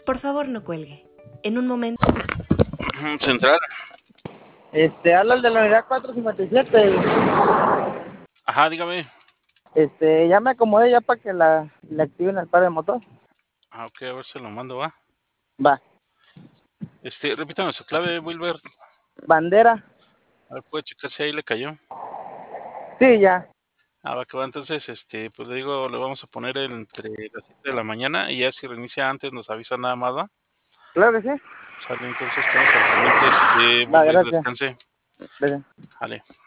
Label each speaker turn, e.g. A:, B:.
A: Por favor, no cuelgue. En un momento.
B: Central.
C: Habla el de la unidad 457.
B: Ajá, dígame.
C: Ya me acomodé ya para que le activen el par de motor.
B: Ah, ok, a ver si lo mando, va.
C: Va.
B: Repítame su clave, Wilber.
C: Bandera.
B: A ver, puede checar si ahí le cayó.
C: Sí, ya.
B: Ah, va que va, entonces, pues le digo, le vamos a poner entre las 7 de la mañana y ya si reinicia antes nos avisa nada más, ¿va?
C: Claro que sí.
B: Sale, entonces estamos al pendiente,
C: Va,
B: Wilber,
C: gracias.
B: descanse.
C: Gracias.
B: Vale.